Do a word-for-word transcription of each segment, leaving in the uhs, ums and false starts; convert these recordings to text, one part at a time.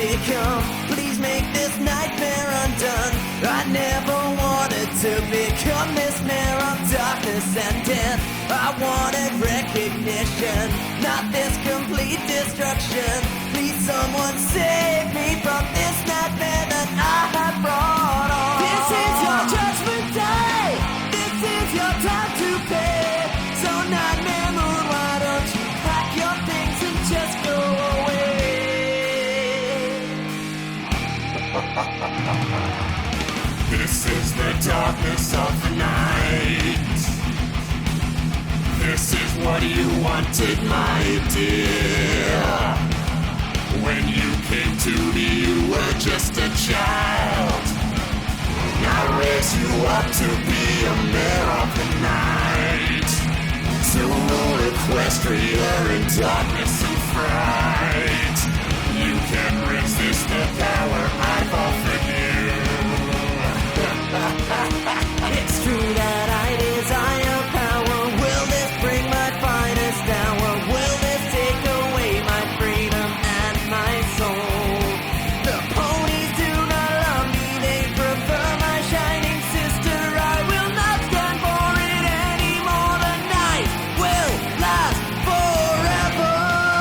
become. Please make this nightmare undone. I never wanted to become this mirror of darkness and death. I wanted recognition, not this complete destruction. Please someone save me from this nightmare that I have brought on. This is your judgment day. This is your time to pay. So Nightmare Moon, why don't you pack your things and just go away? This is the darkness of the night. This is what you wanted, my dear. When you came to me, you were just a child. I raised you up to be a mayor of the night, to rule Equestria in darkness and fright. You can resist the power I've offered you. It's true that I desire power. Will this bring my finest hour? Will this take away my freedom and my soul? The ponies do not love me, they prefer my shining sister. I will not stand for it anymore. The night will last forever.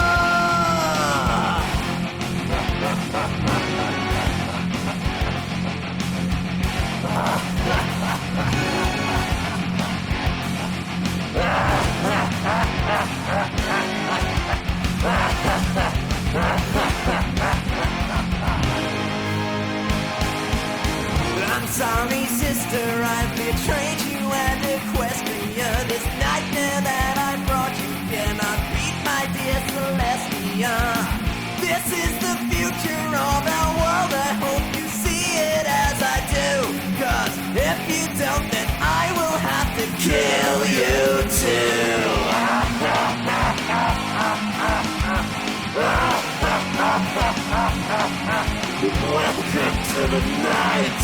I'm sorry, sister, I've betrayed you and Equestria. This nightmare that I brought you cannot beat, my dear Celestia. This is the future of our world. I hope you see it as I do. Cause if you don't, then I will have to kill you too. Welcome to the night.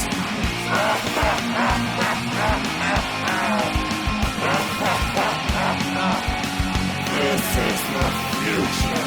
This is the future.